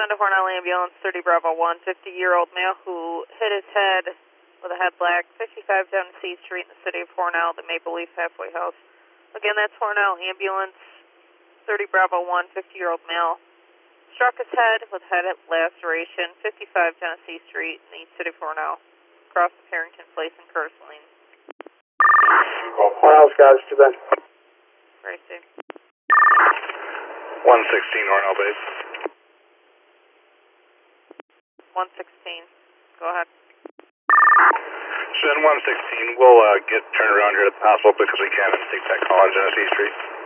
to Hornell Ambulance, 30 Bravo 1, 50-year-old male who hit his head with a head black, 55 down C Street in the city of Hornell, the Maple Leaf Halfway House. Again, that's Hornell Ambulance, 30 Bravo 1, 50-year-old male. Struck his head with head laceration, 55 Tennessee Street in the city of Hornell, across the Harrington Place and Curtis Lane. Hornell, Scottish to Ben. Ready, Steve. 116 Hornell base. 116. Go ahead. Shen 116, we'll get turned around here at the hospital because we can't take that call on Genesee Street.